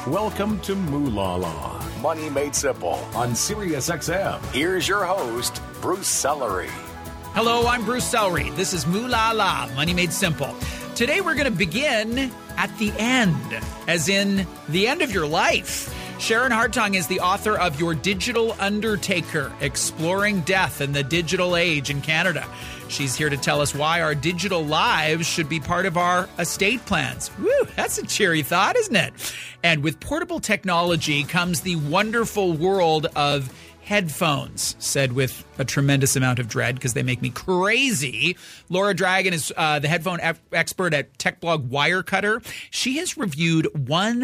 Welcome to Moolah Law, Money Made Simple on SiriusXM. Here's your host, Bruce Sellery. Hello, I'm Bruce Sellery. This is Moolah Law, Money Made Simple. Today we're going to begin at the end, as in the end of your life. Sharon Hartung is the author of Your Digital Undertaker, Exploring Death in the Digital Age in Canada. She's here to tell us why our digital lives should be part of our estate plans. Woo, that's a cheery thought, isn't it? And with portable technology comes the wonderful world of headphones, said with a tremendous amount of dread because they make me crazy. Laura Dragon is the headphone expert at tech blog Wirecutter. She has reviewed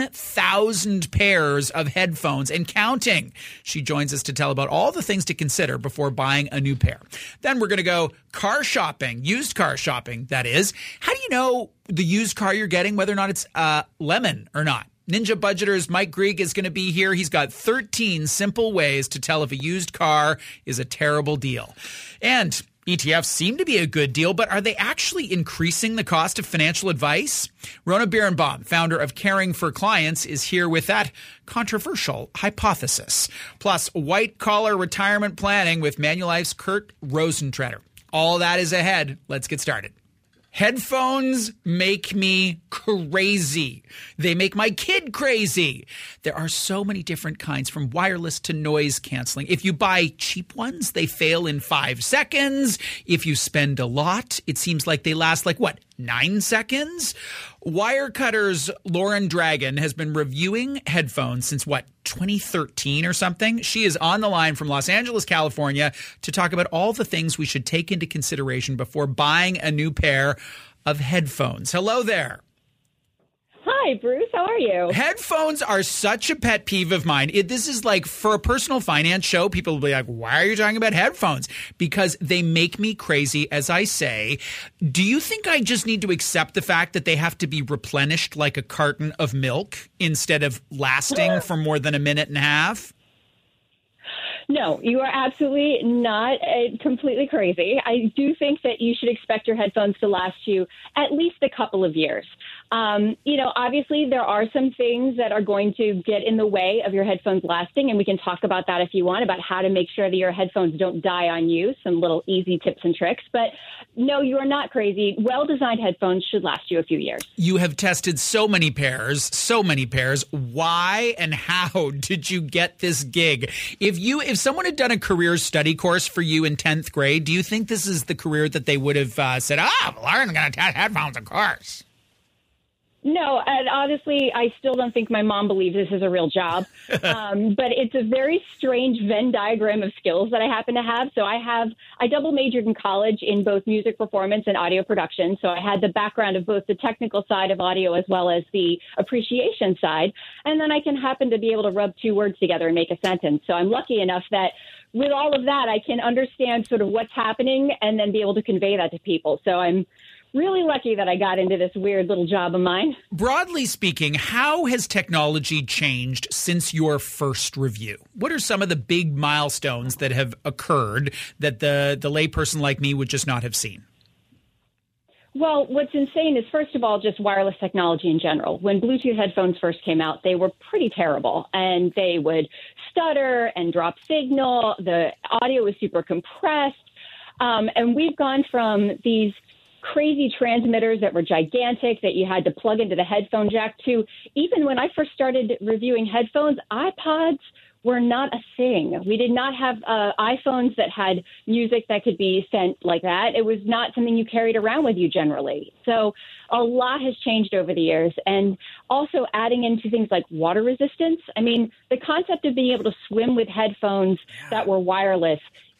1,000 pairs of headphones and counting. She joins us to tell about all the things to consider before buying a new pair. Then we're going to go car shopping, used car shopping, that is. How do you know the used car you're getting, whether or not it's lemon or not? Ninja Budgeter's Mike Grieg is going to be here. He's got 13 simple ways to tell if a used car is a terrible deal. And ETFs seem to be a good deal, but are they actually increasing the cost of financial advice? Rona Birnbaum, founder of Caring for Clients, is here with that controversial hypothesis. Plus, white-collar retirement planning with Manulife's Kurt Rosentreter. All that is ahead. Let's get started. Headphones make me crazy. They make my kid crazy. There are so many different kinds, from wireless to noise canceling. If you buy cheap ones, they fail in 5 seconds. If you spend a lot, it seems like they last 9 seconds? Wirecutter's Lauren Dragon has been reviewing headphones since 2013 or something. She is on the line from Los Angeles, California, to talk about all the things we should take into consideration before buying a new pair of headphones. Hello there. Hi, Bruce. How are you? Headphones are such a pet peeve of mine. This is like, for a personal finance show, people will be like, why are you talking about headphones? Because they make me crazy, as I say. Do you think I just need to accept the fact that they have to be replenished like a carton of milk instead of lasting for more than a minute and a half? No, you are absolutely not completely crazy. I do think that you should expect your headphones to last you at least a couple of years. Obviously there are some things that are going to get in the way of your headphones lasting, and we can talk about that if you want, about how to make sure that your headphones don't die on you, some little easy tips and tricks. But no, you are not crazy. Well-designed headphones should last you a few years. You have tested so many pairs. Why and how did you get this gig? If someone had done a career study course for you in 10th grade, do you think this is the career that they would have said, Lauren's going to test headphones, of course? No, and honestly, I still don't think my mom believes this is a real job. But it's a very strange Venn diagram of skills that I happen to have. So I double majored in college in both music performance and audio production. So I had the background of both the technical side of audio as well as the appreciation side. And then I can happen to be able to rub two words together and make a sentence. So I'm lucky enough that with all of that, I can understand sort of what's happening and then be able to convey that to people. So I'm really lucky that I got into this weird little job of mine. Broadly speaking, how has technology changed since your first review? What are some of the big milestones that have occurred that the layperson like me would just not have seen? Well, what's insane is, first of all, just wireless technology in general. When Bluetooth headphones first came out, they were pretty terrible, and they would stutter and drop signal. The audio was super compressed. And we've gone from these crazy transmitters that were gigantic that you had to plug into the headphone jack to, even when I first started reviewing headphones, iPods were not a thing. We did not have iPhones that had music that could be sent like that. It was not something you carried around with you generally. So a lot has changed over the years. And also adding into things like water resistance. I mean, the concept of being able to swim with headphones that were wireless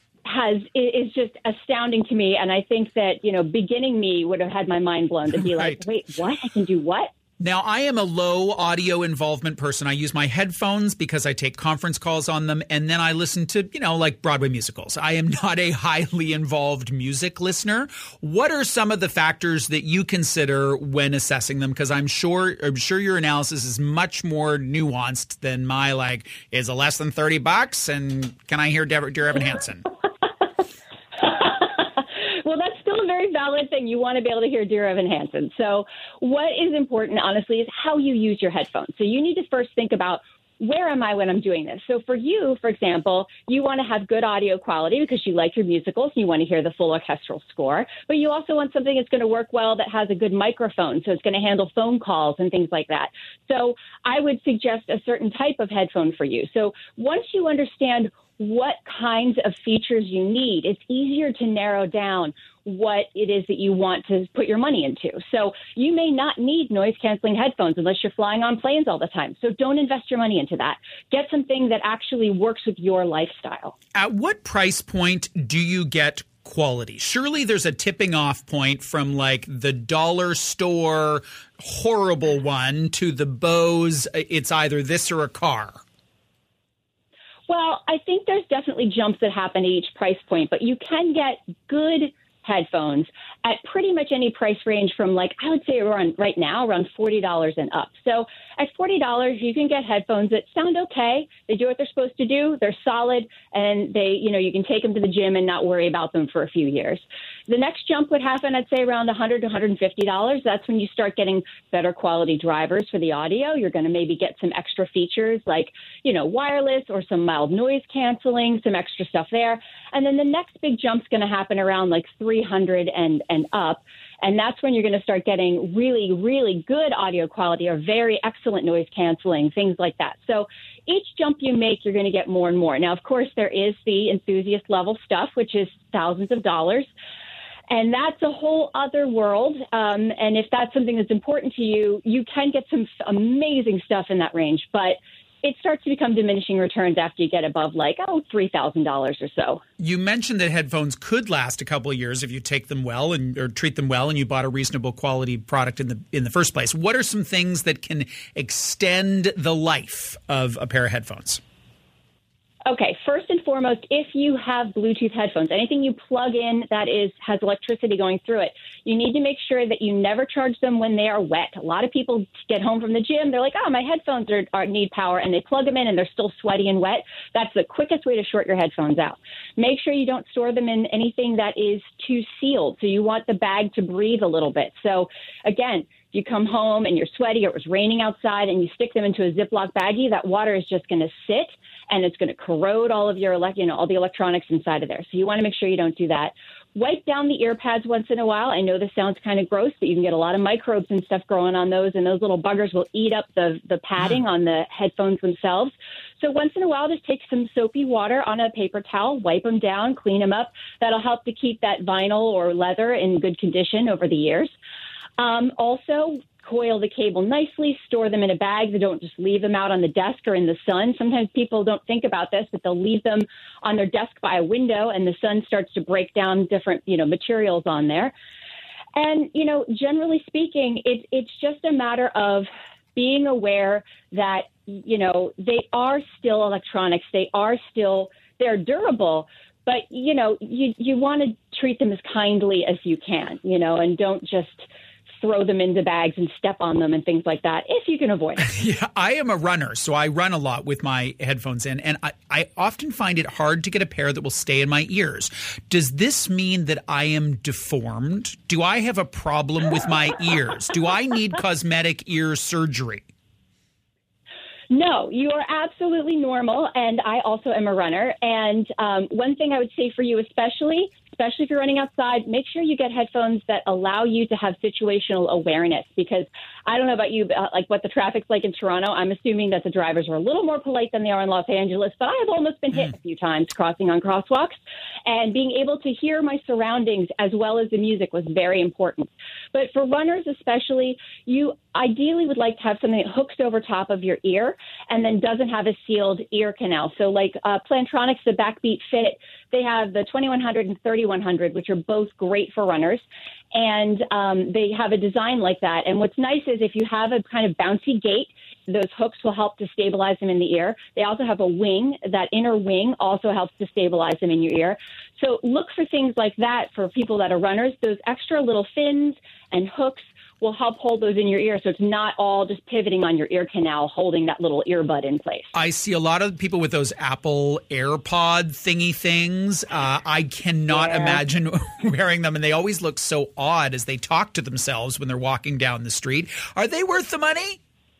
is just astounding to me. And I think that, beginning me would have had my mind blown to be like, wait, what? I can do what? Now, I am a low audio involvement person. I use my headphones because I take conference calls on them, and then I listen to, like Broadway musicals. I am not a highly involved music listener. What are some of the factors that you consider when assessing them? Because I'm sure your analysis is much more nuanced than my, is it less than $30? And can I hear Dear Evan Hansen? Well, that's still a very valid solid thing. You want to be able to hear Dear Evan Hansen. So what is important, honestly, is how you use your headphones. So you need to first think about, where am I when I'm doing this? So for you, for example, you want to have good audio quality because you like your musicals and you want to hear the full orchestral score, but you also want something that's going to work well that has a good microphone, so it's going to handle phone calls and things like that. So I would suggest a certain type of headphone for you. So once you understand what kinds of features you need, it's easier to narrow down what it is that you want to put your money into. So you may not need noise-canceling headphones unless you're flying on planes all the time. So don't invest your money into that. Get something that actually works with your lifestyle. At what price point do you get quality? Surely there's a tipping off point from like the dollar store horrible one to the Bose, it's either this or a car. Well, I think there's definitely jumps that happen at each price point, but you can get good headphones at pretty much any price range from, like, I would say around right now around $40 and up. So at $40, you can get headphones that sound okay. They do what they're supposed to do. They're solid, and they, you can take them to the gym and not worry about them for a few years. The next jump would happen, I'd say, around $100 to $150. That's when you start getting better quality drivers for the audio. You're going to maybe get some extra features like, wireless or some mild noise canceling, some extra stuff there. And then the next big jump's going to happen around like $300 and up. And that's when you're going to start getting really, really good audio quality or very excellent noise canceling, things like that. So each jump you make, you're going to get more and more. Now, of course, there is the enthusiast level stuff, which is thousands of dollars. And that's a whole other world. And if that's something that's important to you, you can get some amazing stuff in that range. But it starts to become diminishing returns after you get above $3,000 or so. You mentioned that headphones could last a couple of years if you take them well or treat them well, and you bought a reasonable quality product in the first place. What are some things that can extend the life of a pair of headphones? Okay, first and foremost, if you have Bluetooth headphones, anything you plug in that has electricity going through it, you need to make sure that you never charge them when they are wet. A lot of people get home from the gym, they're like, my headphones need power, and they plug them in and they're still sweaty and wet. That's the quickest way to short your headphones out. Make sure you don't store them in anything that is too sealed. So you want the bag to breathe a little bit. So again, you come home and you're sweaty or it was raining outside and you stick them into a Ziploc baggie, that water is just going to sit and it's going to corrode all of your, all the electronics inside of there. So you want to make sure you don't do that. Wipe down the ear pads once in a while. I know this sounds kind of gross, but you can get a lot of microbes and stuff growing on those, and those little buggers will eat up the padding on the headphones themselves. So once in a while, just take some soapy water on a paper towel, wipe them down, clean them up. That'll help to keep that vinyl or leather in good condition over the years. Also, coil the cable nicely, store them in a bag. They don't just leave them out on the desk or in the sun. Sometimes people don't think about this, but they'll leave them on their desk by a window and the sun starts to break down different, materials on there. And, generally speaking, it's just a matter of being aware that, they are still electronics. They're durable. But, you want to treat them as kindly as you can, and don't just throw them into bags and step on them and things like that, if you can avoid it. Yeah, I am a runner, so I run a lot with my headphones in, and I often find it hard to get a pair that will stay in my ears. Does this mean that I am deformed? Do I have a problem with my ears? Do I need cosmetic ear surgery? No, you are absolutely normal, and I also am a runner. And one thing I would say for you especially if you're running outside, make sure you get headphones that allow you to have situational awareness, because I don't know about you, but like what the traffic's like in Toronto. I'm assuming that the drivers are a little more polite than they are in Los Angeles, but I have almost been hit a few times crossing on crosswalks, and being able to hear my surroundings as well as the music was very important. But for runners especially, you ideally would like to have something that hooks over top of your ear and then doesn't have a sealed ear canal. So like Plantronics, the Backbeat Fit, they have the 2100 and 3100, which are both great for runners. And they have a design like that. And what's nice is if you have a kind of bouncy gait, those hooks will help to stabilize them in the ear. They also have a wing. That inner wing also helps to stabilize them in your ear. So look for things like that for people that are runners. Those extra little fins and hooks will help hold those in your ear so it's not all just pivoting on your ear canal, holding that little earbud in place. I see a lot of people with those Apple AirPod thingy things. I cannot imagine wearing them, and they always look so odd as they talk to themselves when they're walking down the street. Are they worth the money?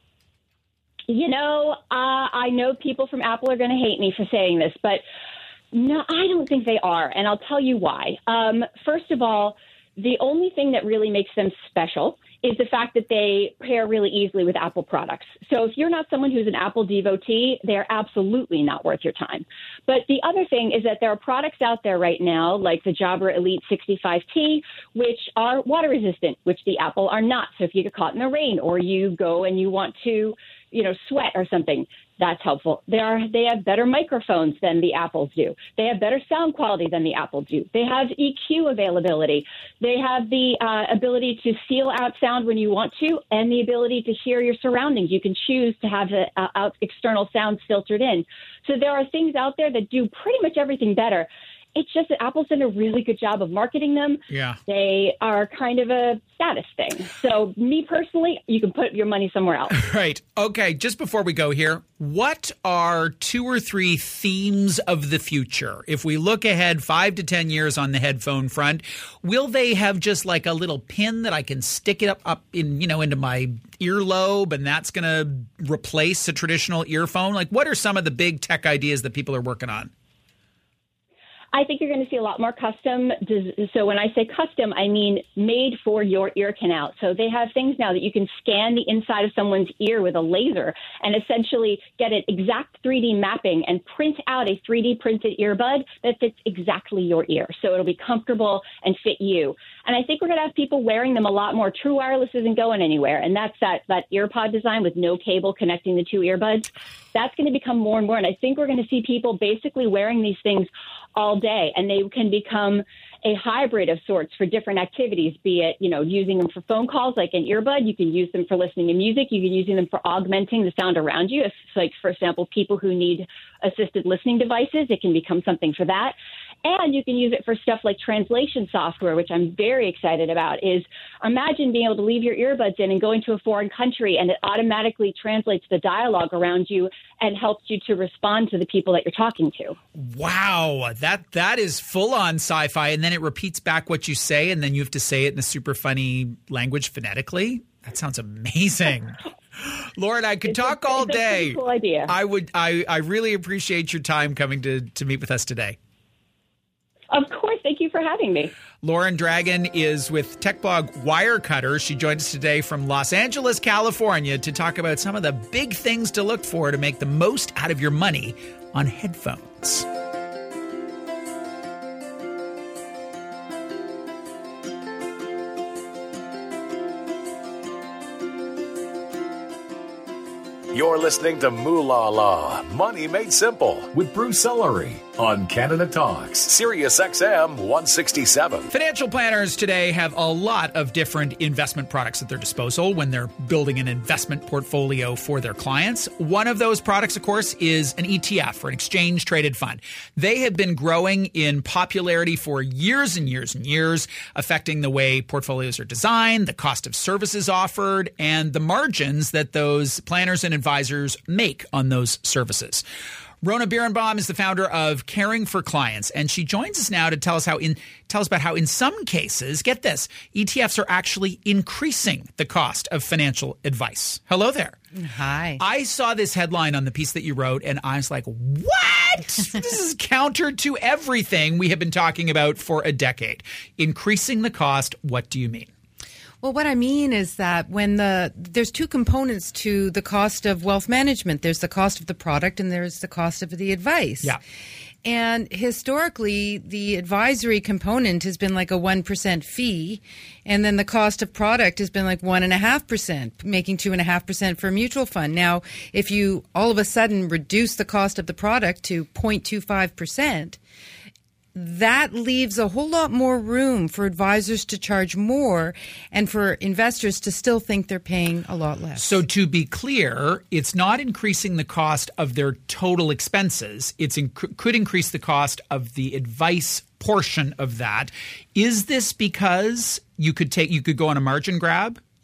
I know people from Apple are going to hate me for saying this, but no, I don't think they are, and I'll tell you why. First of all, the only thing that really makes them special is the fact that they pair really easily with Apple products. So if you're not someone who's an Apple devotee, they're absolutely not worth your time. But the other thing is that there are products out there right now, like the Jabra Elite 65T, which are water resistant, which the Apple are not. So if you get caught in the rain or you go and you want to, sweat or something, that's helpful. They have better microphones than the Apples do. They have better sound quality than the Apple do. They have EQ availability. They have the ability to seal out sound when you want to, and the ability to hear your surroundings. You can choose to have external sounds filtered in. So there are things out there that do pretty much everything better. It's just that Apple's done a really good job of marketing them. Yeah. They are kind of a status thing. So me personally, you can put your money somewhere else. Right. Okay. Just before we go here, what are 2 or 3 themes of the future? If we look ahead 5 to 10 years on the headphone front, will they have just like a little pin that I can stick it up in, into my earlobe, and that's going to replace a traditional earphone? Like, what are some of the big tech ideas that people are working on? I think you're going to see a lot more custom. So when I say custom, I mean made for your ear canal. So they have things now that you can scan the inside of someone's ear with a laser and essentially get an exact 3D mapping and print out a 3D printed earbud that fits exactly your ear. So it'll be comfortable and fit you. And I think we're going to have people wearing them a lot more. True Wireless isn't going anywhere. And that's that earpod design with no cable connecting the 2 earbuds. That's going to become more and more. And I think we're going to see people basically wearing these things all day, and they can become a hybrid of sorts for different activities, be it, using them for phone calls like an earbud. You can use them for listening to music. You can use them for augmenting the sound around you. If, like, for example, people who need assisted listening devices, it can become something for that. And you can use it for stuff like translation software, which I'm very excited about. Is imagine being able to leave your earbuds in and go into a foreign country, and it automatically translates the dialogue around you and helps you to respond to the people that you're talking to. Wow, that is full-on sci-fi, and then it repeats back what you say, and then you have to say it in a super funny language phonetically. That sounds amazing. Lauren, I could talk all day. It's a pretty cool idea. I really appreciate your time coming to meet with us today. Of course. Thank you for having me. Lauren Dragon is with tech blog Wirecutter. She joined us today from Los Angeles, California, to talk about some of the big things to look for to make the most out of your money on headphones. You're listening to Moolah La, Money Made Simple, with Bruce Ellery on Canada Talks, Sirius XM 167. Financial planners today have a lot of different investment products at their disposal when they're building an investment portfolio for their clients. One of those products, of course, is an ETF, or an exchange-traded fund. They have been growing in popularity for years and years and years, affecting the way portfolios are designed, the cost of services offered, and the margins that those planners and advisors make on those services. Rona Birnbaum is the founder of Caring for Clients, and she joins us now to tell us about how in some cases, get this, ETFs are actually increasing the cost of financial advice. Hello there. Hi. I saw this headline on the piece that you wrote, and I was like, what? This is counter to everything we have been talking about for a decade. Increasing the cost, what do you mean? Well, what I mean is that when there's 2 components to the cost of wealth management. There's the cost of the product and there's the cost of the advice. Yeah. And historically, the advisory component has been like a 1% fee. And then the cost of product has been like 1.5%, making 2.5% for a mutual fund. Now, if you all of a sudden reduce the cost of the product to 0.25%, that leaves a whole lot more room for advisors to charge more and for investors to still think they're paying a lot less. So to be clear, it's not increasing the cost of their total expenses. It could increase the cost of the advice portion of that. Is this because you could go on a margin grab?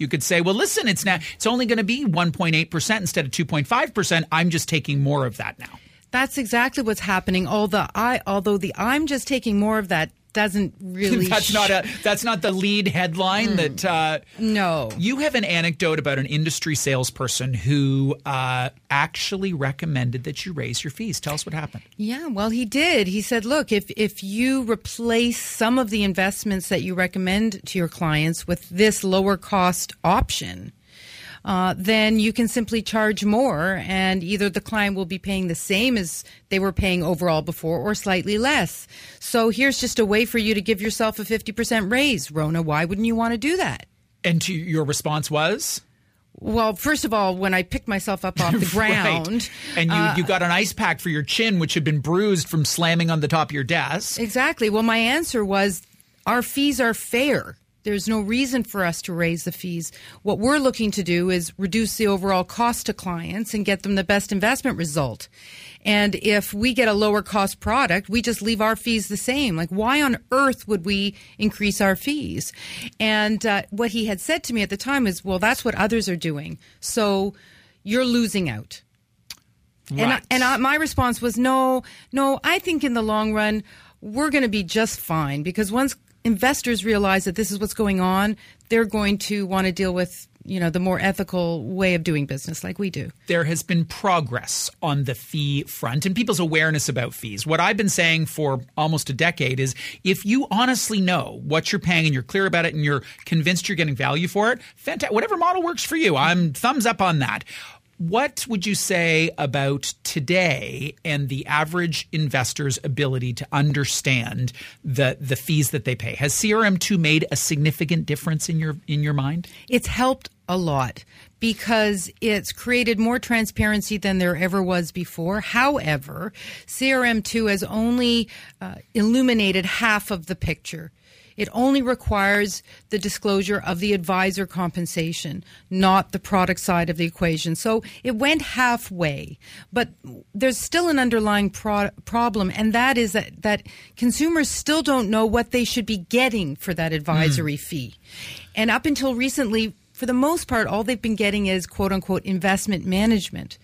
You could say, well, listen, it's only going to be 1.8% instead of 2.5%. I'm just taking more of that now. That's exactly what's happening. Although I'm just taking more of that doesn't really. That's not the lead headline. That no. You have an anecdote about an industry salesperson who actually recommended that you raise your fees. Tell us what happened. Yeah, well, he did. He said, look, if you replace some of the investments that you recommend to your clients with this lower cost option, then you can simply charge more, and either the client will be paying the same as they were paying overall before or slightly less. So here's just a way for you to give yourself a 50% raise. Rona, why wouldn't you want to do that? And your response was? Well, first of all, when I picked myself up off the ground. Right. And you got an ice pack for your chin, which had been bruised from slamming on the top of your desk. Exactly. Well, my answer was our fees are fair. There's no reason for us to raise the fees. What we're looking to do is reduce the overall cost to clients and get them the best investment result. And if we get a lower cost product, we just leave our fees the same. Like, why on earth would we increase our fees? And what he had said to me at the time is, well, that's what others are doing. So you're losing out. Right. And my response was, no, I think in the long run, we're going to be just fine, because once investors realize that this is what's going on, they're going to want to deal with, the more ethical way of doing business like we do. There has been progress on the fee front and people's awareness about fees. What I've been saying for almost a decade is, if you honestly know what you're paying and you're clear about it and you're convinced you're getting value for it, fantastic. Whatever model works for you, I'm thumbs up on that. What would you say about today and the average investor's ability to understand the fees that they pay? Has CRM2 made a significant difference in your mind? It's helped a lot because it's created more transparency than there ever was before. However, CRM2 has only illuminated half of the picture. It only requires the disclosure of the advisor compensation, not the product side of the equation. So it went halfway, but there's still an underlying problem, and that is that consumers still don't know what they should be getting for that advisory fee. And up until recently, for the most part, all they've been getting is quote-unquote investment management,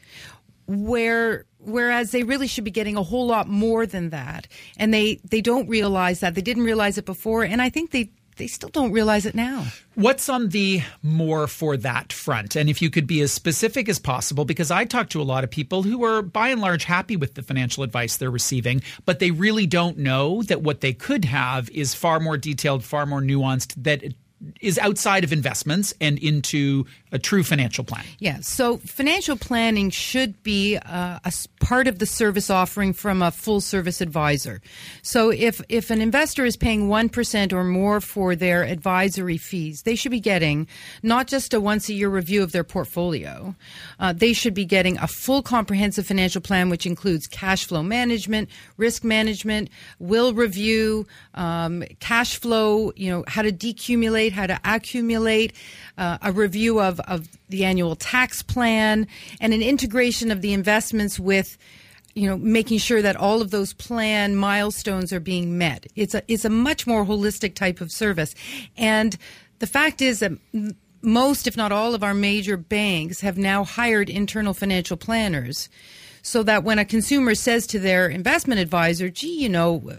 whereas they really should be getting a whole lot more than that. And they don't realize that. They didn't realize it before, and I think they still don't realize it now. What's on the more for that front? And if you could be as specific as possible, because I talk to a lot of people who are by and large happy with the financial advice they're receiving, but they really don't know that what they could have is far more detailed, far more nuanced, that it is outside of investments and into a true financial plan. Yeah. So financial planning should be a part of the service offering from a full service advisor. So if an investor is paying 1% or more for their advisory fees, they should be getting not just a once a year review of their portfolio. They should be getting a full comprehensive financial plan, which includes cash flow management, risk management, will review, cash flow, how to decumulate, how to accumulate, a review of the annual tax plan, and an integration of the investments with, making sure that all of those plan milestones are being met. It's a much more holistic type of service. And the fact is that most, if not all, of our major banks have now hired internal financial planners, so that when a consumer says to their investment advisor, gee,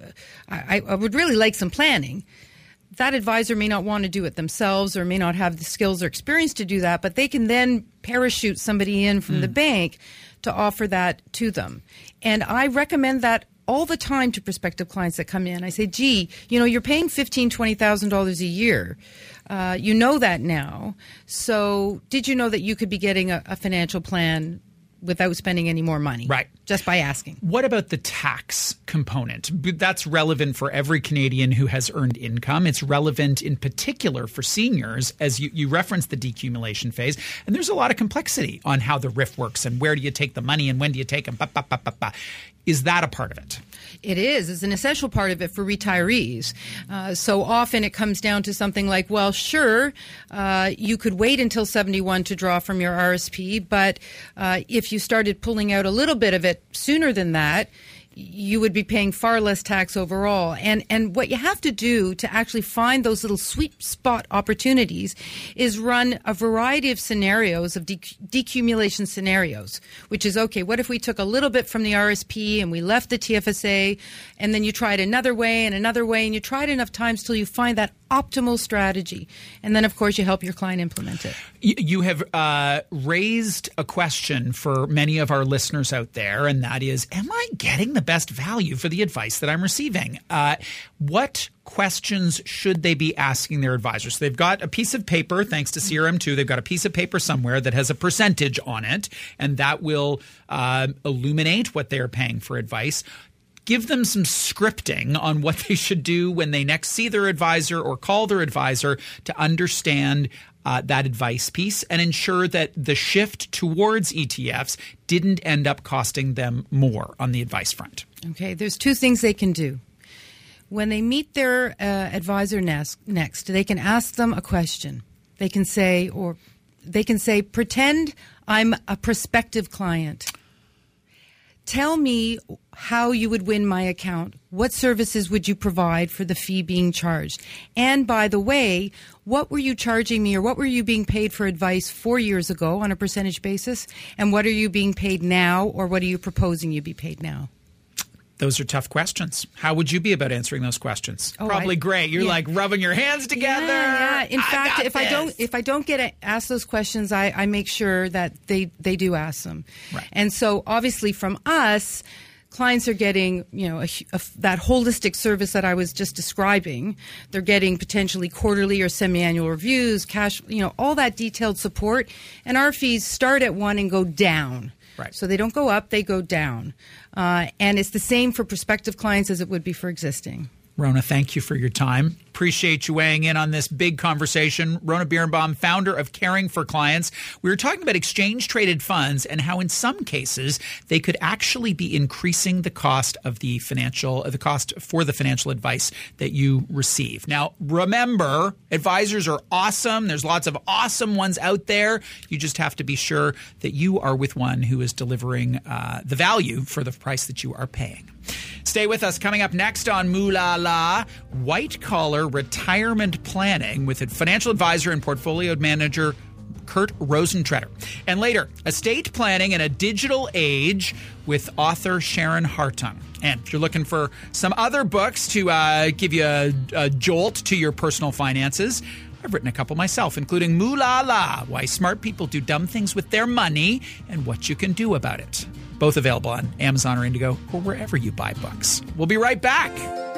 I would really like some planning, that advisor may not want to do it themselves or may not have the skills or experience to do that, but they can then parachute somebody in from the bank to offer that to them. And I recommend that all the time to prospective clients that come in. I say, gee, you're paying $15,000, $20,000 a year. You know that now. So did you know that you could be getting a financial plan without spending any more money? Right. Just by asking. What about the tax component? That's relevant for every Canadian who has earned income. It's relevant in particular for seniors, as you referenced the decumulation phase. And there's a lot of complexity on how the RIF works and where do you take the money and when do you take them. Is that a part of it? It is. It's an essential part of it for retirees. So often it comes down to something like, well, sure, you could wait until 71 to draw from your RSP, but if you started pulling out a little bit of it sooner than that, you would be paying far less tax overall. And what you have to do to actually find those little sweet spot opportunities is run a variety of scenarios, of decumulation scenarios, which is, okay, what if we took a little bit from the RSP and we left the TFSA, and then you tried another way, and you try it enough times till you find that optimal strategy. And then, of course, you help your client implement it. You have raised a question for many of our listeners out there, and that is, am I getting the best value for the advice that I'm receiving? What questions should they be asking their advisors? So they've got a piece of paper, thanks to CRM2, they've got a piece of paper somewhere that has a percentage on it, and that will illuminate what they're paying for advice. Give them some scripting on what they should do when they next see their advisor or call their advisor to understand that advice piece and ensure that the shift towards ETFs didn't end up costing them more on the advice front. Okay, there's two things they can do. When they meet their advisor next, they can ask them a question. They can say, pretend I'm a prospective client. Tell me how you would win my account. What services would you provide for the fee being charged? And by the way, what were you charging me, or what were you being paid for advice 4 years ago on a percentage basis? And what are you being paid now, or what are you proposing you be paid now? Those are tough questions. How would you be about answering those questions? Probably great. You're like rubbing your hands together. Yeah. In fact, if I don't get asked those questions, I make sure that they do ask them. Right. And so obviously from us, clients are getting, that holistic service that I was just describing. They're getting potentially quarterly or semi-annual reviews, cash, all that detailed support. And our fees start at 1 and go down. Right. So they don't go up, they go down. And it's the same for prospective clients as it would be for existing. Rona, thank you for your time. Appreciate you weighing in on this big conversation. Rona Birnbaum, founder of Caring for Clients. We were talking about exchange-traded funds and how in some cases they could actually be increasing the cost of the cost for the financial advice that you receive. Now, remember, advisors are awesome. There's lots of awesome ones out there. You just have to be sure that you are with one who is delivering the value for the price that you are paying. Stay with us. Coming up next on Mooh La La, white-collar retirement planning with a financial advisor and portfolio manager Kurt Rosentreter. And later, estate planning in a digital age with author Sharon Hartung. And if you're looking for some other books to give you a jolt to your personal finances, I've written a couple myself, including Mooh La La, Why Smart People Do Dumb Things with Their Money and What You Can Do About It. Both available on Amazon or Indigo or wherever you buy books. We'll be right back.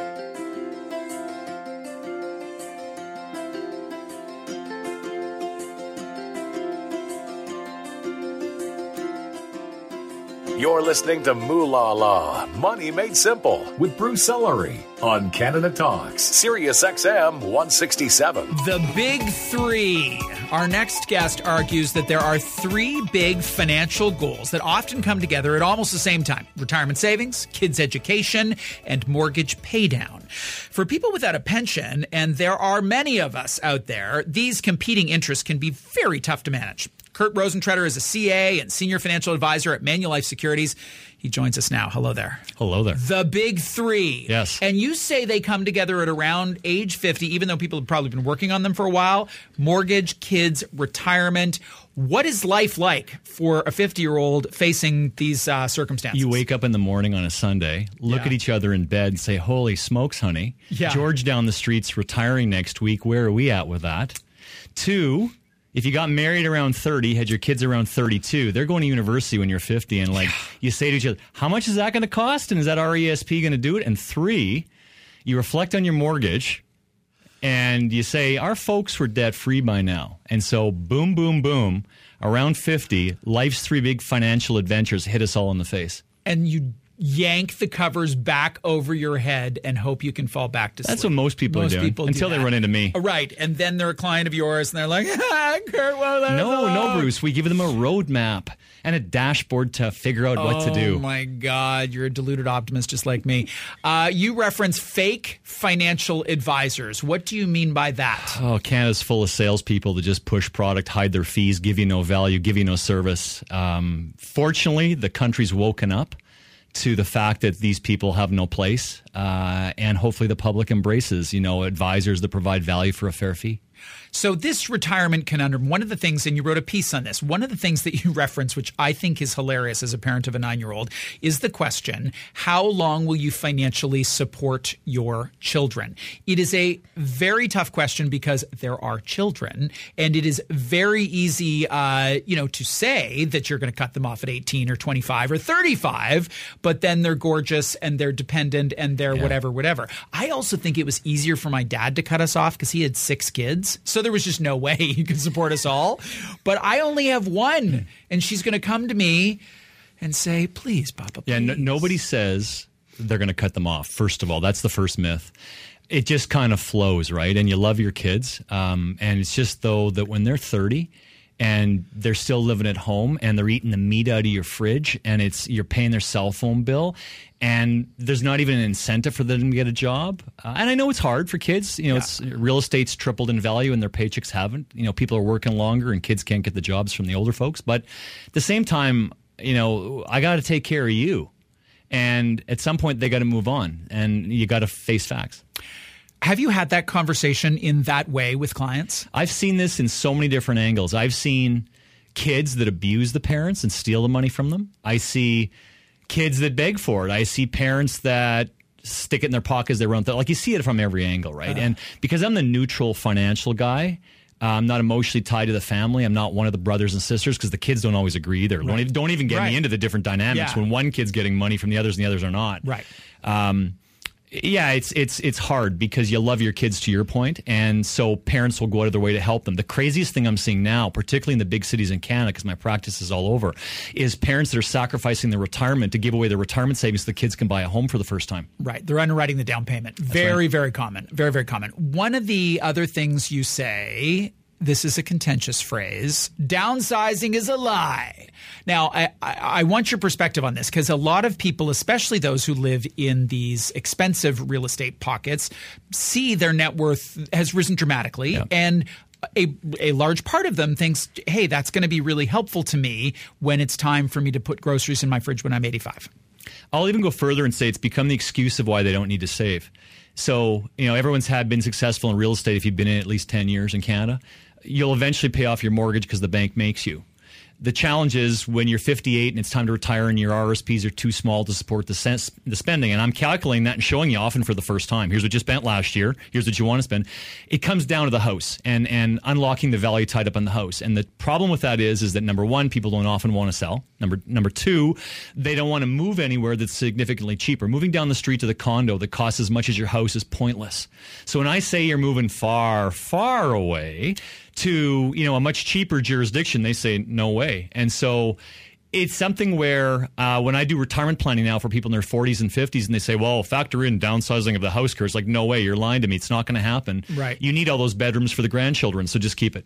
You're listening to Mooh La La, Money Made Simple with Bruce Ellery on Canada Talks, Sirius XM 167. The Big Three. Our next guest argues that there are three big financial goals that often come together at almost the same time: retirement savings, kids' education, and mortgage paydown. For people without a pension, and there are many of us out there, these competing interests can be very tough to manage. Kurt Rosentreter is a CA and senior financial advisor at Manulife Securities. He joins us now. Hello there. Hello there. The Big Three. Yes. And you say they come together at around age 50, even though people have probably been working on them for a while. Mortgage, kids, retirement. What is life like for a 50-year-old facing these circumstances? You wake up in the morning on a Sunday, look at each other in bed and say, holy smokes, honey. Yeah. George down the street's retiring next week. Where are we at with that? 2, if you got married around 30, had your kids around 32, they're going to university when you're 50, and you say to each other, how much is that going to cost? And is that RESP going to do it? And 3, you reflect on your mortgage and you say, our folks were debt free by now. And so boom, boom, boom, around 50, life's 3 big financial adventures hit us all in the face. And you yank the covers back over your head and hope you can fall back to sleep. That's what most people are doing until they run into me. Right. And then they're a client of yours and they're like, Kurt, No, Bruce. We give them a roadmap and a dashboard to figure out what to do. Oh, my God. You're a deluded optimist just like me. You reference fake financial advisors. What do you mean by that? Oh, Canada's full of salespeople that just push product, hide their fees, give you no value, give you no service. Fortunately, the country's woken up to the fact that these people have no place, and hopefully the public embraces, advisors that provide value for a fair fee. So this retirement conundrum, one of the things, and you wrote a piece on this, one of the things that you reference, which I think is hilarious as a parent of a 9-year-old, is the question, how long will you financially support your children? It is a very tough question because there are children, and it is very easy, to say that you're going to cut them off at 18 or 25 or 35, but then they're gorgeous and they're dependent and they're whatever. I also think it was easier for my dad to cut us off because he had 6 kids. So there was just no way he could support us all. But I only have one, and she's going to come to me and say, please, Papa, please. Yeah, nobody says they're going to cut them off. First of all, that's the first myth. It just kind of flows, right? And you love your kids. And it's just, though, that when they're 30 and they're still living at home and they're eating the meat out of your fridge and you're paying their cell phone bill and there's not even an incentive for them to get a job. And I know it's hard for kids. It's real estate's tripled in value and their paychecks haven't. People are working longer and kids can't get the jobs from the older folks. But at the same time, I got to take care of you. And at some point they got to move on and you got to face facts. Have you had that conversation in that way with clients? I've seen this in so many different angles. I've seen kids that abuse the parents and steal the money from them. I see kids that beg for it. I see parents that stick it in their pockets. They run like you see it from every angle, right? And because I'm the neutral financial guy, I'm not emotionally tied to the family. I'm not one of the brothers and sisters because the kids don't always agree either. Right. Don't even get me into the different dynamics when one kid's getting money from the others and the others are not. Right. It's hard because you love your kids, to your point, and so parents will go out of their way to help them. The craziest thing I'm seeing now, particularly in the big cities in Canada, because my practice is all over, is parents that are sacrificing their retirement to give away their retirement savings so the kids can buy a home for the first time. Right. They're underwriting the down payment. Very common. Very, very common. One of the other things you say, this is a contentious phrase, downsizing is a lie. Now, I want your perspective on this because a lot of people, especially those who live in these expensive real estate pockets, see their net worth has risen dramatically. Yeah. And a large part of them thinks, hey, that's going to be really helpful to me when it's time for me to put groceries in my fridge when I'm 85. I'll even go further and say it's become the excuse of why they don't need to save. So, everyone's been successful in real estate if you've been in at least 10 years in Canada. You'll eventually pay off your mortgage because the bank makes you. The challenge is when you're 58 and it's time to retire and your RSPs are too small to support the spending. And I'm calculating that and showing you often for the first time. Here's what you spent last year. Here's what you want to spend. It comes down to the house and unlocking the value tied up in the house. And the problem with that is that number one, people don't often want to sell. Number two, they don't want to move anywhere that's significantly cheaper. Moving down the street to the condo that costs as much as your house is pointless. So when I say you're moving far, far away to, a much cheaper jurisdiction, they say no way. And so it's something where when I do retirement planning now for people in their 40s and 50s and they say, well, factor in downsizing of the house, Kurt. It's like, no way, you're lying to me. It's not going to happen. Right. You need all those bedrooms for the grandchildren, so just keep it.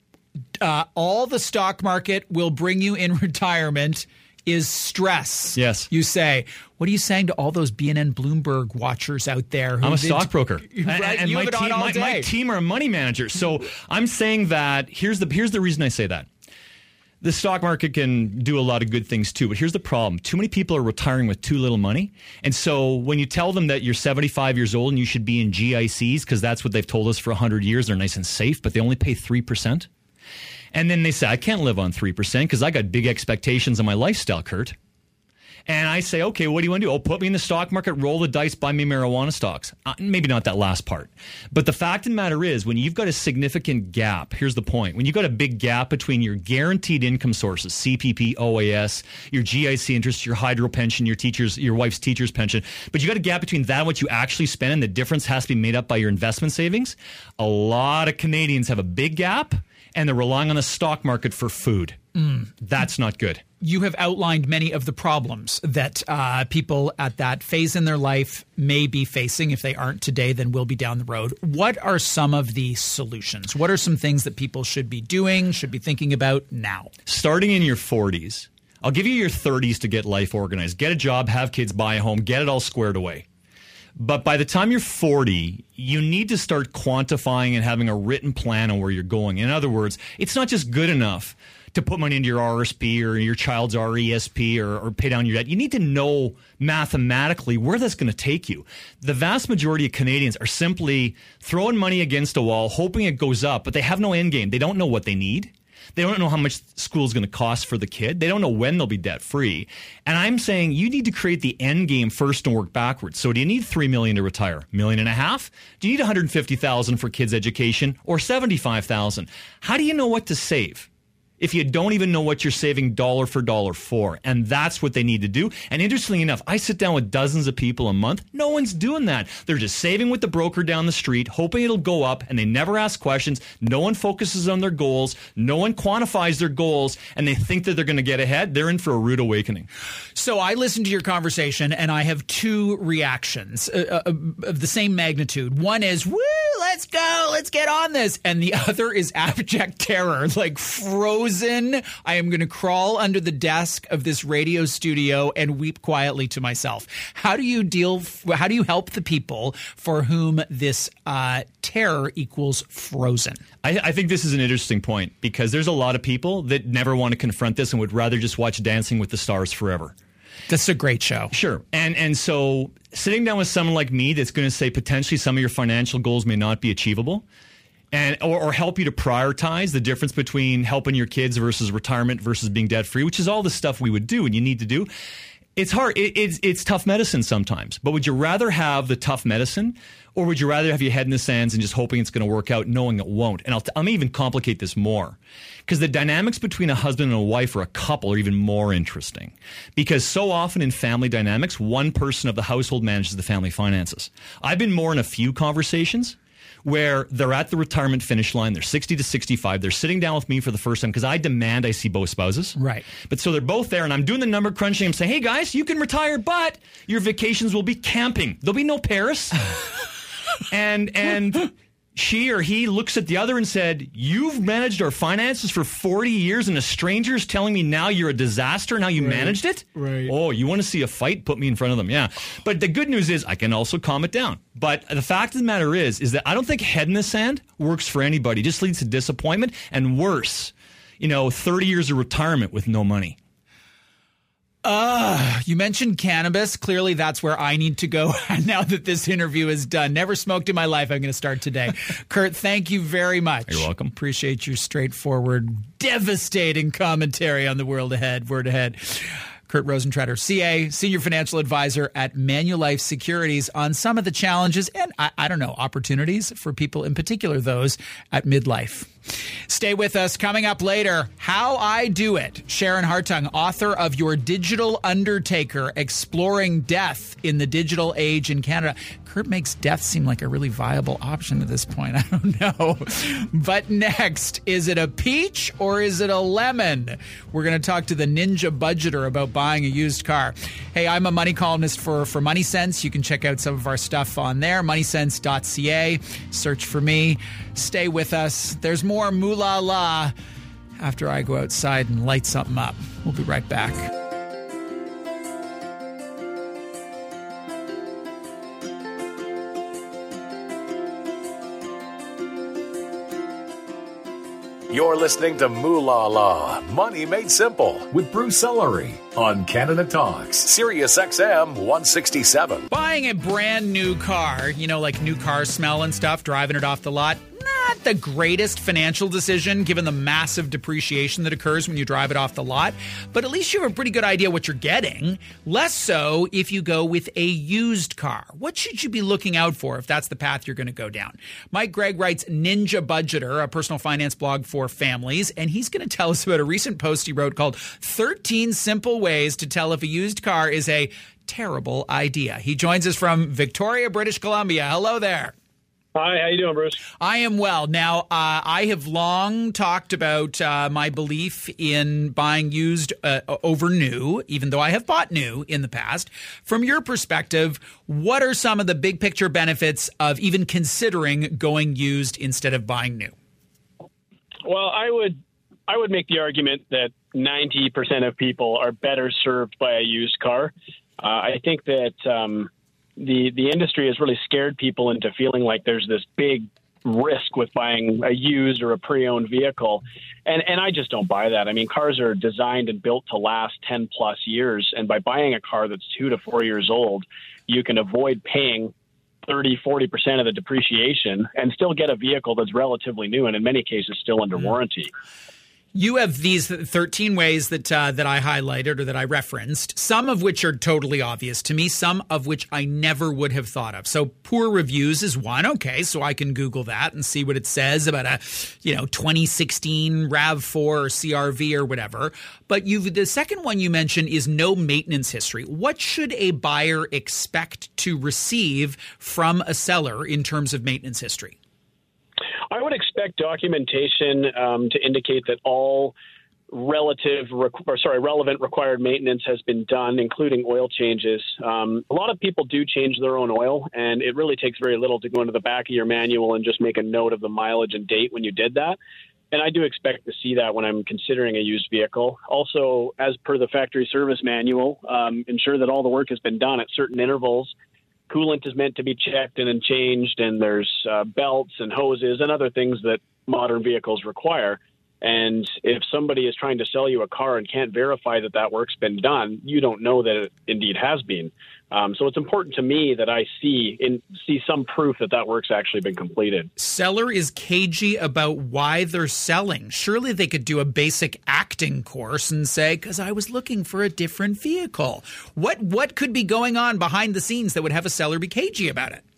All the stock market will bring you in retirement is stress. Yes. You say. What are you saying to all those BNN Bloomberg watchers out there? I'm a stockbroker. Right? And my team are a money manager. So I'm saying that here's the reason I say that. The stock market can do a lot of good things too, but here's the problem. Too many people are retiring with too little money. And so when you tell them that you're 75 years old and you should be in GICs, because that's what they've told us for 100 years, they're nice and safe, but they only pay 3%. And then they say, I can't live on 3% because I got big expectations on my lifestyle, Kurt. And I say, okay, what do you want to do? Oh, put me in the stock market, roll the dice, buy me marijuana stocks. Maybe not that last part. But the fact of the matter is, when you've got a significant gap, here's the point. When you've got a big gap between your guaranteed income sources, CPP, OAS, your GIC interest, your hydro pension, your wife's teacher's pension, but you got a gap between that and what you actually spend, and the difference has to be made up by your investment savings. A lot of Canadians have a big gap, and they're relying on the stock market for food. That's not good. You have outlined many of the problems that people at that phase in their life may be facing. If they aren't today, then will be down the road. What are some of the solutions? What are some things that people should be doing, should be thinking about now? Starting in your 40s. I'll give you your 30s to get life organized. Get a job, have kids, buy a home, get it all squared away. But by the time you're 40, you need to start quantifying and having a written plan on where you're going. In other words, it's not just good enough to put money into your RSP or your child's RESP or pay down your debt. You need to know mathematically where that's going to take you. The vast majority of Canadians are simply throwing money against a wall, hoping it goes up, but they have no end game. They don't know what they need. They don't know how much school is going to cost for the kid. They don't know when they'll be debt free. And I'm saying you need to create the end game first and work backwards. So do you need $3 million to retire? $1.5 million? Do you need $150,000 for kids' education or $75,000? How do you know what to save if you don't even know what you're saving dollar for dollar for? And that's what they need to do. And interestingly enough, I sit down with dozens of people a month. No one's doing that. They're just saving with the broker down the street, hoping it'll go up, and they never ask questions. No one focuses on their goals. No one quantifies their goals, and they think that they're going to get ahead. They're in for a rude awakening. So I listened to your conversation, and I have two reactions of the same magnitude. One is, woo, let's go, let's get on this. And the other is abject terror, like frozen. I am going to crawl under the desk of this radio studio and weep quietly to myself. How do you help the people for whom this terror equals frozen? I think this is an interesting point because there's a lot of people that never want to confront this and would rather just watch Dancing with the Stars forever. That's a great show. Sure. And so sitting down with someone like me that's going to say potentially some of your financial goals may not be achievable, and or help you to prioritize the difference between helping your kids versus retirement versus being debt free, which is all the stuff we would do and you need to do. It's hard. It's tough medicine sometimes. But would you rather have the tough medicine, or would you rather have your head in the sands and just hoping it's going to work out, knowing it won't? And I'll even complicate this more, because the dynamics between a husband and a wife or a couple are even more interesting. Because so often in family dynamics, one person of the household manages the family finances. I've been more in a few conversations where they're at the retirement finish line, they're 60 to 65, they're sitting down with me for the first time because I demand I see both spouses. Right. But so they're both there and I'm doing the number crunching. I'm saying, hey guys, you can retire, but your vacations will be camping. There'll be no Paris. and she or he looks at the other and said, you've managed our finances for 40 years and a stranger is telling me now you're a disaster and how you managed it? Right. Oh, you want to see a fight? Put me in front of them. Yeah. But the good news is I can also calm it down. But the fact of the matter is that I don't think head in the sand works for anybody. It just leads to disappointment and worse, 30 years of retirement with no money. You mentioned cannabis. Clearly, that's where I need to go now that this interview is done. Never smoked in my life. I'm going to start today. Kurt, thank you very much. You're welcome. Appreciate your straightforward, devastating commentary on the world ahead. Word ahead. Kurt Rosentreter, CA, Senior Financial Advisor at Manulife Securities, on some of the challenges and, opportunities for people, in particular those at midlife. Stay with us. Coming up later, How I Do It. Sharon Hartung, author of Your Digital Undertaker, Exploring Death in the Digital Age in Canada. Kurt makes death seem like a really viable option at this point. I don't know. But next, is it a peach or is it a lemon? We're going to talk to the Ninja Budgeter about buying a used car. Hey, I'm a money columnist for Money Sense. You can check out some of our stuff on there, moneysense.ca. Search for me. Stay with us. There's more Moolah La after I go outside and light something up. We'll be right back. You're listening to Moolah La, Money Made Simple, with Bruce Ellery on Canada Talks, Sirius XM 167. Buying a brand new car, like new car smell and stuff, driving it off the lot, not the greatest financial decision given the massive depreciation that occurs when you drive it off the lot, but at least you have a pretty good idea what you're getting. Less so if you go with a used car. What should you be looking out for if that's the path you're going to go down? Mike Gregg writes Ninja Budgeter, a personal finance blog for families, and he's going to tell us about a recent post he wrote called 13 Simple Ways to Tell If a Used Car is a Terrible Idea. He joins us from Victoria, British Columbia. Hello there. Hi, how you doing, Bruce? I am well. Now, I have long talked about my belief in buying used over new, even though I have bought new in the past. From your perspective, what are some of the big picture benefits of even considering going used instead of buying new? Well, I would make the argument that 90% of people are better served by a used car. I think that the industry has really scared people into feeling like there's this big risk with buying a used or a pre-owned vehicle. And I just don't buy that. I mean, cars are designed and built to last 10 plus years. And by buying a car that's 2 to 4 years old, you can avoid paying 30-40% of the depreciation and still get a vehicle that's relatively new and in many cases still under warranty. You have these 13 ways that I highlighted or that I referenced, some of which are totally obvious to me, some of which I never would have thought of. So poor reviews is one. Okay, so I can Google that and see what it says about a 2016 RAV4 or CRV or whatever. But the second one you mentioned is no maintenance history. What should a buyer expect to receive from a seller in terms of maintenance history? I would expect documentation to indicate that all relevant required maintenance has been done, including oil changes. A lot of people do change their own oil, and it really takes very little to go into the back of your manual and just make a note of the mileage and date when you did that. And I do expect to see that when I'm considering a used vehicle. Also, as per the factory service manual, ensure that all the work has been done at certain intervals. Coolant is meant to be checked and changed, and there's belts and hoses and other things that modern vehicles require. And if somebody is trying to sell you a car and can't verify that that work's been done, you don't know that it indeed has been. So it's important to me that I see some proof that that work's actually been completed. Seller is cagey about why they're selling. Surely they could do a basic acting course and say, because I was looking for a different vehicle. What could be going on behind the scenes that would have a seller be cagey about it?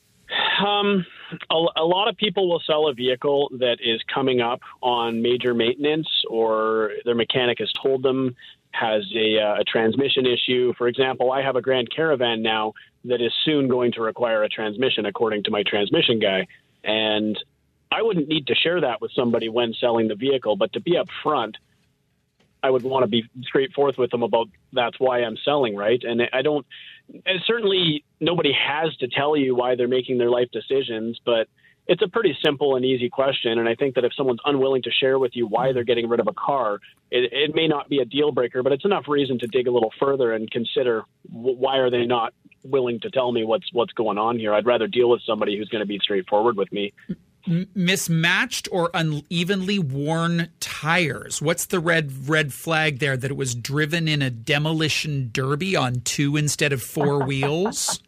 A lot of people will sell a vehicle that is coming up on major maintenance, or their mechanic has told them has a transmission issue. For example, I have a Grand Caravan now that is soon going to require a transmission, according to my transmission guy. And I wouldn't need to share that with somebody when selling the vehicle, but to be upfront, I would want to be straightforward with them about that's why I'm selling, right? And certainly nobody has to tell you why they're making their life decisions, but it's a pretty simple and easy question. And I think that if someone's unwilling to share with you why they're getting rid of a car, it may not be a deal breaker, but it's enough reason to dig a little further and consider why are they not willing to tell me what's going on here. I'd rather deal with somebody who's going to be straightforward with me. Mismatched or unevenly worn tires. What's the red flag there, that it was driven in a demolition derby on 2 instead of 4 wheels?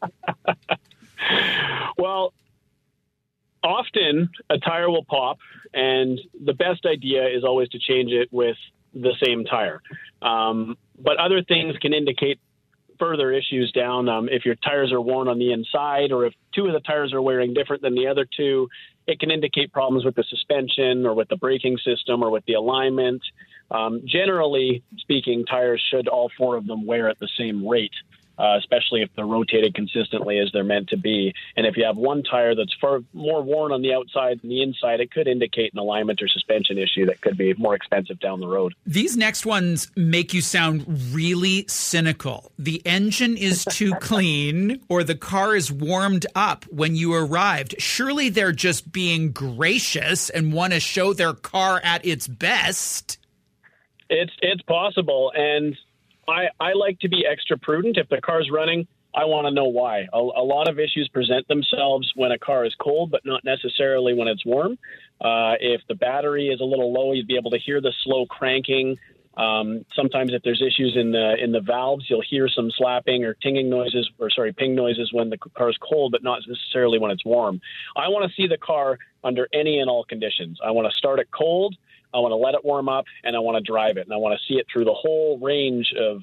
Well, often a tire will pop, and the best idea is always to change it with the same tire. But other things can indicate further issues down. If your tires are worn on the inside, or if 2 of the tires are wearing different than the other 2, it can indicate problems with the suspension or with the braking system or with the alignment. Generally speaking, tires should all 4 of them wear at the same rate, especially if they're rotated consistently as they're meant to be. And if you have one tire that's far more worn on the outside than the inside, it could indicate an alignment or suspension issue that could be more expensive down the road. These next ones make you sound really cynical. The engine is too clean, or the car is warmed up when you arrived. Surely they're just being gracious and want to show their car at its best. It's possible, and I like to be extra prudent. If the car's running, I want to know why. A lot of issues present themselves when a car is cold, but not necessarily when it's warm. If the battery is a little low, you'd be able to hear the slow cranking. Sometimes if there's issues in the valves, you'll hear some slapping or ping noises when the car is cold, but not necessarily when it's warm. I want to see the car under any and all conditions. I want to start it cold. I want to let it warm up, and I want to drive it, and I want to see it through the whole range of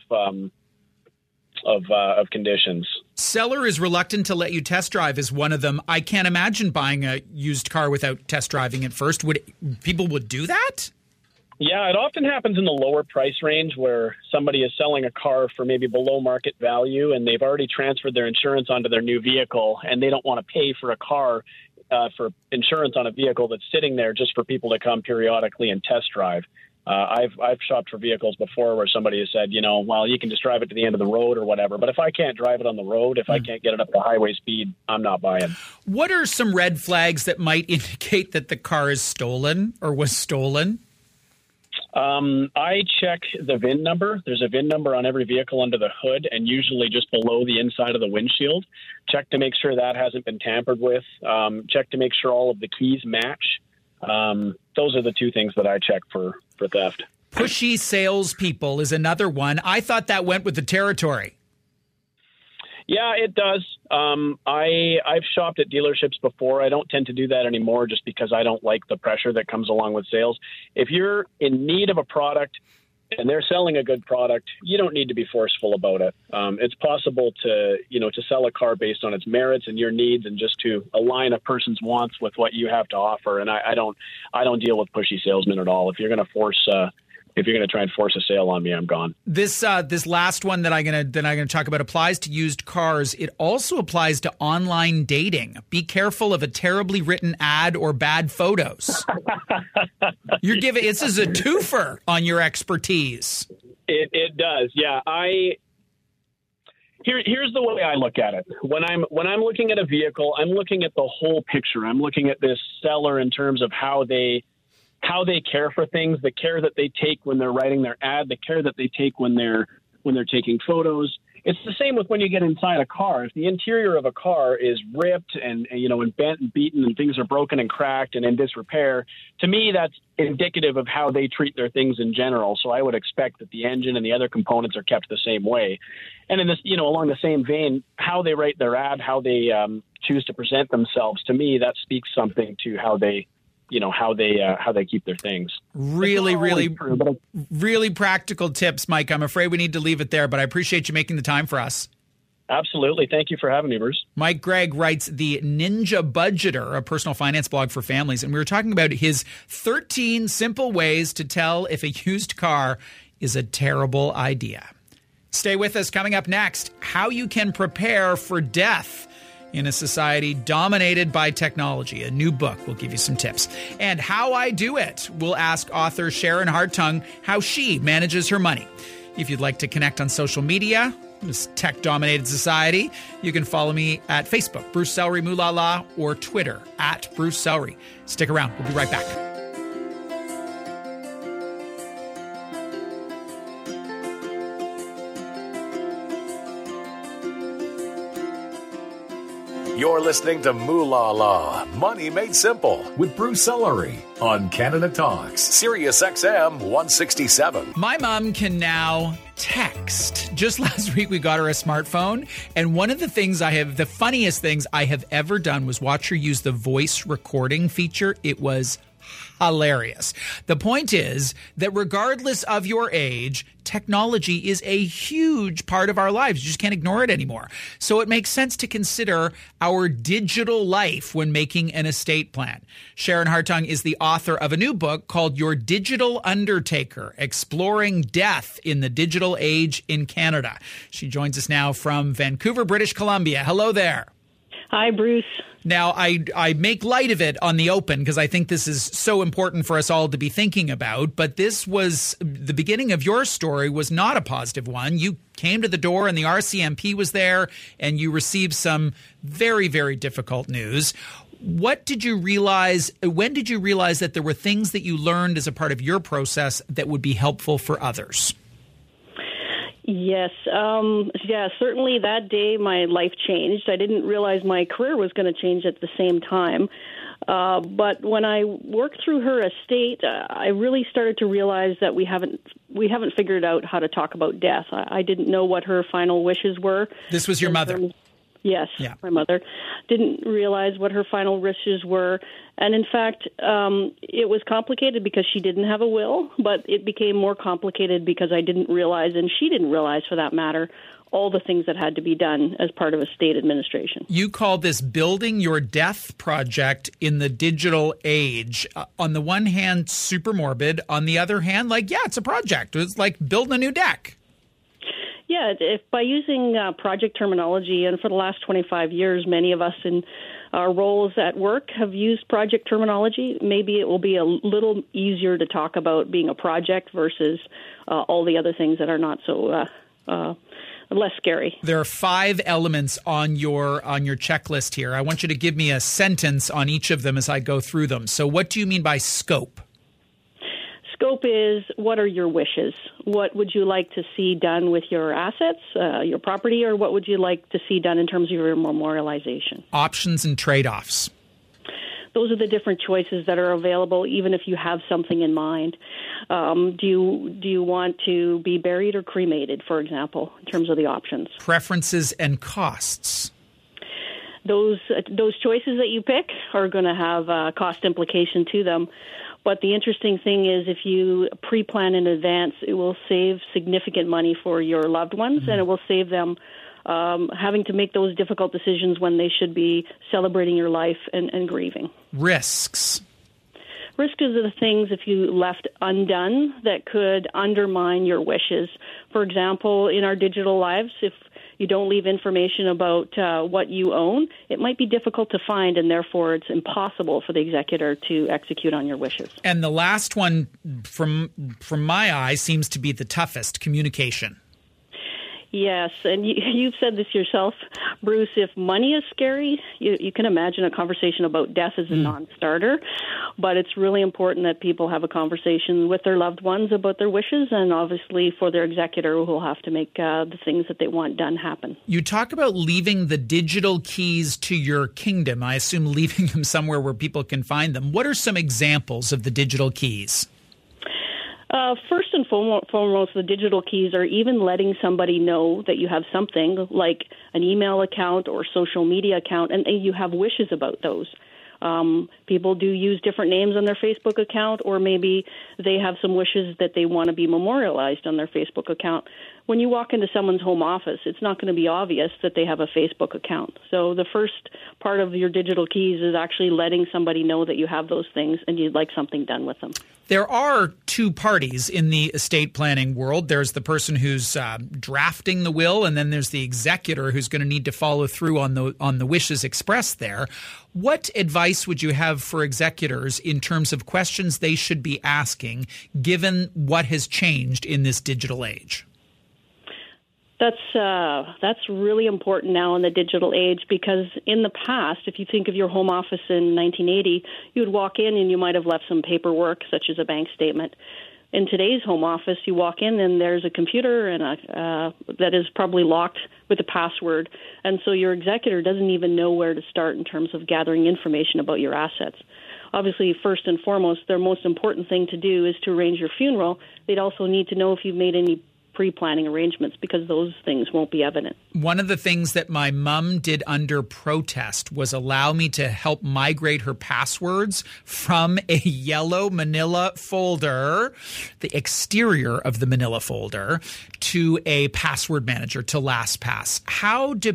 conditions. Seller is reluctant to let you test drive is one of them. I can't imagine buying a used car without test driving it first. People would do that? Yeah, it often happens in the lower price range where somebody is selling a car for maybe below market value, and they've already transferred their insurance onto their new vehicle, and they don't want to pay for a car for insurance on a vehicle that's sitting there just for people to come periodically and test drive. I've shopped for vehicles before where somebody has said, well, you can just drive it to the end of the road or whatever. But if I can't drive it on the road, if I can't get it up to highway speed, I'm not buying. What are some red flags that might indicate that the car is stolen or was stolen? I check the VIN number. There's a VIN number on every vehicle under the hood and usually just below the inside of the windshield. Check to make sure that hasn't been tampered with. Check to make sure all of the keys match. Those are the two things that I check for theft. Pushy salespeople is another one. I thought that went with the territory. Yeah, it does. I've shopped at dealerships before. I don't tend to do that anymore just because I don't like the pressure that comes along with sales. If you're in need of a product and they're selling a good product, you don't need to be forceful about it. It's possible to sell a car based on its merits and your needs and just to align a person's wants with what you have to offer. And I don't deal with pushy salesmen at all. If you're going to try and force a sale on me, I'm gone. This last one that I'm gonna talk about applies to used cars. It also applies to online dating. Be careful of a terribly written ad or bad photos. This is a twofer on your expertise. It does, yeah. Here's the way I look at it. When I'm looking at a vehicle, I'm looking at the whole picture. I'm looking at this seller in terms of how they care for things, the care that they take when they're writing their ad, the care that they take when they're taking photos. It's the same with when you get inside a car. If the interior of a car is ripped and bent and beaten and things are broken and cracked and in disrepair, to me that's indicative of how they treat their things in general. So I would expect that the engine and the other components are kept the same way. And in this, along the same vein, how they write their ad, how they choose to present themselves, to me that speaks something to how they keep their things. Really practical tips, Mike. I'm afraid we need to leave it there, but I appreciate you making the time for us. Absolutely. Thank you for having me, Bruce. Mike Gregg writes the Ninja Budgeter, a personal finance blog for families, and we were talking about his 13 simple ways to tell if a used car is a terrible idea. Stay with us. Coming up next, how you can prepare for death in a society dominated by technology. A new book will give you some tips. And How I Do It. We'll ask author Sharon Hartung how she manages her money. If you'd like to connect on social media, this tech-dominated society, you can follow me at Facebook, Bruce Sellery Moolala, or Twitter, at Bruce Sellery. Stick around. We'll be right back. You're listening to Moolah Law, Money Made Simple with Bruce Sellery on Canada Talks, Sirius XM 167. My mom can now text. Just last week we got her a smartphone, and one of the funniest things I have ever done was watch her use the voice recording feature. It was hilarious. The point is that regardless of your age, technology is a huge part of our lives. You just can't ignore it anymore. So it makes sense to consider our digital life when making an estate plan. Sharon Hartung is the author of a new book called Your Digital Undertaker, Exploring Death in the Digital Age in Canada. She joins us now from Vancouver, British Columbia. Hello there. Hi, Bruce. Now, I make light of it on the open because I think this is so important for us all to be thinking about. But this was the beginning of your story was not a positive one. You came to the door and the RCMP was there and you received some very, very difficult news. What did you realize? When did you realize that there were things that you learned as a part of your process that would be helpful for others? Yes. Certainly that day my life changed. I didn't realize my career was going to change at the same time. But when I worked through her estate, I really started to realize that we haven't figured out how to talk about death. I didn't know what her final wishes were. This was your mother? Yes, yeah. My mother. Didn't realize what her final wishes were. And in fact, it was complicated because she didn't have a will, but it became more complicated because I didn't realize, and she didn't realize for that matter, all the things that had to be done as part of estate administration. You call this Building Your Death Project in the Digital Age. On the one hand, super morbid. On the other hand, it's a project. It's like building a new deck. Yeah, if by using project terminology, and for the last 25 years, many of us in our roles at work have used project terminology, maybe it will be a little easier to talk about being a project versus all the other things that are not so less scary. There are 5 elements on your checklist here. I want you to give me a sentence on each of them as I go through them. So what do you mean by scope? scope is, what are your wishes? What would you like to see done with your assets, your property, or what would you like to see done in terms of your memorialization? Options and trade-offs. Those are the different choices that are available, even if you have something in mind. Do you want to be buried or cremated, for example, in terms of the options? Preferences and costs. Those choices that you pick are going to have a cost implication to them. But the interesting thing is if you pre-plan in advance, it will save significant money for your loved ones, and it will save them having to make those difficult decisions when they should be celebrating your life and grieving. Risks. Risks are the things, if you left undone, that could undermine your wishes. For example, in our digital lives, if you don't leave information about what you own, it might be difficult to find, and therefore it's impossible for the executor to execute on your wishes. And the last one, from my eye, seems to be the toughest: communication. Yes, and you've said this yourself, Bruce. If money is scary, you can imagine a conversation about death as a non-starter. But it's really important that people have a conversation with their loved ones about their wishes, and obviously for their executor, who will have to make the things that they want done happen. You talk about leaving the digital keys to your kingdom. I assume leaving them somewhere where people can find them. What are some examples of the digital keys? First and foremost, the digital keys are even letting somebody know that you have something like an email account or social media account, and you have wishes about those. People do use different names on their Facebook account, or maybe they have some wishes that they want to be memorialized on their Facebook account. When you walk into someone's home office, it's not going to be obvious that they have a Facebook account. So the first part of your digital keys is actually letting somebody know that you have those things and you'd like something done with them. There are two parties in the estate planning world. There's the person who's drafting the will, and then there's the executor who's going to need to follow through on the wishes expressed there. What advice would you have for executors in terms of questions they should be asking, given what has changed in this digital age? That's really important now in the digital age, because in the past, if you think of your home office in 1980, you would walk in and you might have left some paperwork, such as a bank statement. In today's home office, you walk in and there's a computer and that is probably locked with a password, and so your executor doesn't even know where to start in terms of gathering information about your assets. Obviously, first and foremost, their most important thing to do is to arrange your funeral. They'd also need to know if you've made any pre-planning arrangements, because those things won't be evident. One of the things that my mom did under protest was allow me to help migrate her passwords from a yellow manila folder, the exterior of the manila folder, to a password manager, to LastPass. How do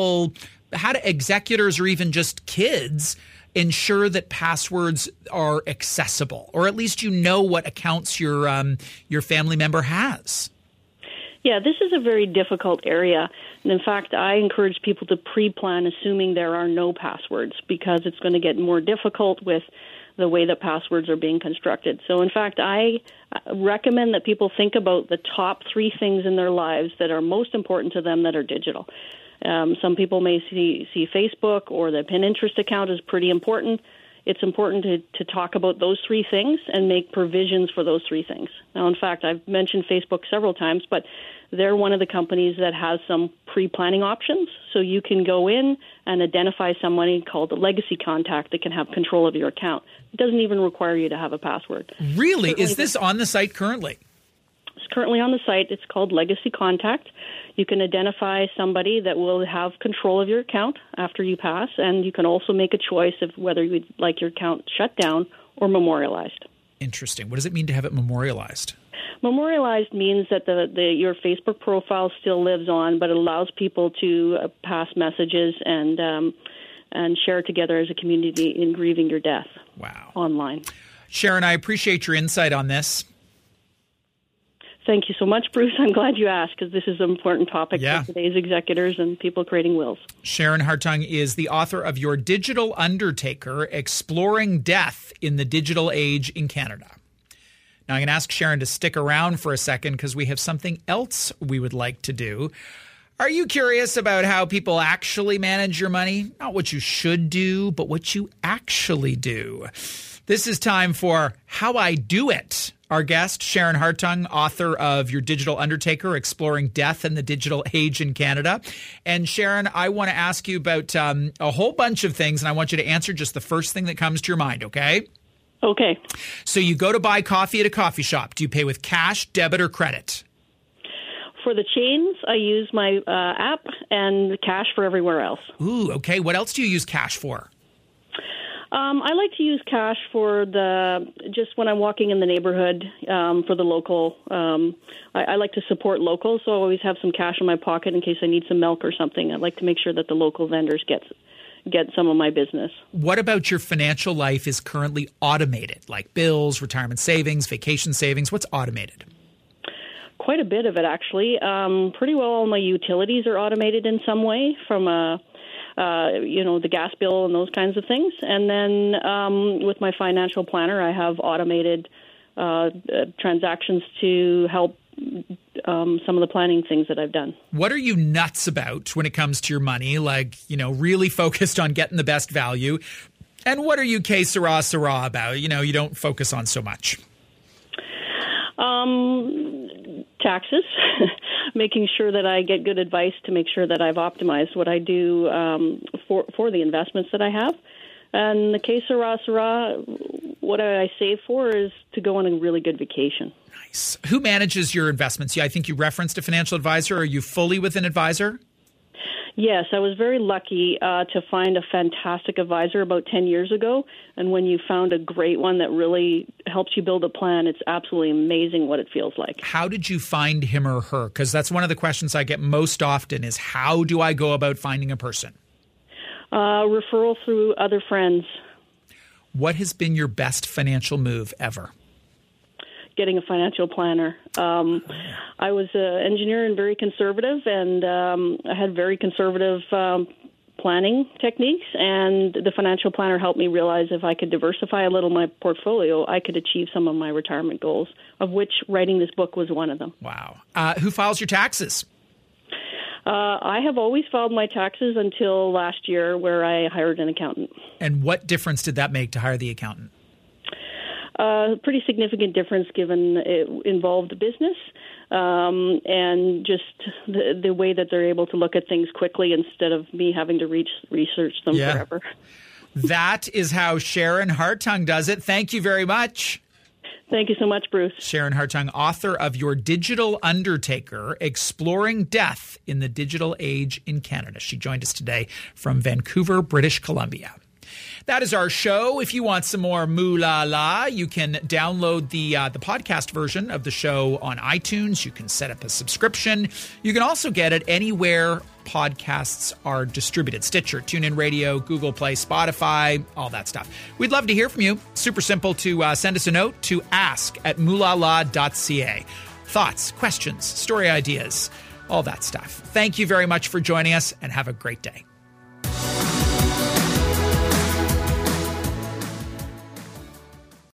executors or even just kids ensure that passwords are accessible, or at least you know what accounts your family member has? Yeah, this is a very difficult area. And in fact, I encourage people to pre-plan assuming there are no passwords, because it's going to get more difficult with the way that passwords are being constructed. So in fact, I recommend that people think about the top 3 things in their lives that are most important to them that are digital. Some people may see Facebook or the Pinterest account as pretty important. It's important to talk about those 3 things and make provisions for those 3 things. Now, in fact, I've mentioned Facebook several times, but they're one of the companies that has some pre-planning options. So you can go in and identify somebody called a legacy contact that can have control of your account. It doesn't even require you to have a password. Really? Is this on the site currently? It's currently on the site. It's called Legacy Contact. You can identify somebody that will have control of your account after you pass, and you can also make a choice of whether you'd like your account shut down or memorialized. Interesting. What does it mean to have it memorialized? Memorialized means that your Facebook profile still lives on, but it allows people to pass messages and share together as a community in grieving your death. Wow. Online. Sharon, I appreciate your insight on this. Thank you so much, Bruce. I'm glad you asked, because this is an important topic for today's executors and people creating wills. Sharon Hartung is the author of Your Digital Undertaker, Exploring Death in the Digital Age in Canada. Now, I'm going to ask Sharon to stick around for a second, because we have something else we would like to do. Are you curious about how people actually manage your money? Not what you should do, but what you actually do. This is time for How I Do It. Our guest, Sharon Hartung, author of Your Digital Undertaker, Exploring Death in the Digital Age in Canada. And Sharon, I want to ask you about a whole bunch of things, and I want you to answer just the first thing that comes to your mind, okay? Okay. So you go to buy coffee at a coffee shop. Do you pay with cash, debit, or credit? For the chains, I use my app and cash for everywhere else. Ooh, okay. What else do you use cash for? I like to use cash for just when I'm walking in the neighborhood for the local. I like to support locals, so I always have some cash in my pocket in case I need some milk or something. I like to make sure that the local vendors get some of my business. What about your financial life is currently automated, like bills, retirement savings, vacation savings? What's automated? Quite a bit of it, actually. Pretty well all my utilities are automated in some way, from the gas bill and those kinds of things. And then with my financial planner, I have automated transactions to help some of the planning things that I've done. What are you nuts about when it comes to your money? Like, really focused on getting the best value. And what are you que sera about? You don't focus on so much. Taxes, making sure that I get good advice to make sure that I've optimized what I do for the investments that I have. And the que sera, what I save for is to go on a really good vacation. Nice. Who manages your investments? Yeah, I think you referenced a financial advisor. Are you fully with an advisor? Yes, I was very lucky to find a fantastic advisor about 10 years ago. And when you found a great one that really helps you build a plan, it's absolutely amazing what it feels like. How did you find him or her? Because that's one of the questions I get most often is, how do I go about finding a person? Referral through other friends. What has been your best financial move ever? Getting a financial planner. I was an engineer and very conservative, and I had very conservative planning techniques, and the financial planner helped me realize if I could diversify a little my portfolio, I could achieve some of my retirement goals, of which writing this book was one of them. Wow. Who files your taxes? I have always filed my taxes until last year, where I hired an accountant. And what difference did that make to hire the accountant? Pretty significant difference, given it involved business and just the way that they're able to look at things quickly instead of me having to research them forever. That is how Sharon Hartung does it. Thank you very much. Thank you so much, Bruce. Sharon Hartung, author of Your Digital Undertaker, Exploring Death in the Digital Age in Canada. She joined us today from Vancouver, British Columbia. That is our show. If you want some more Moo La La, you can download the podcast version of the show on iTunes. You can set up a subscription. You can also get it anywhere podcasts are distributed. Stitcher, TuneIn Radio, Google Play, Spotify, all that stuff. We'd love to hear from you. Super simple to send us a note to ask@moolala.ca. Thoughts, questions, story ideas, all that stuff. Thank you very much for joining us, and have a great day.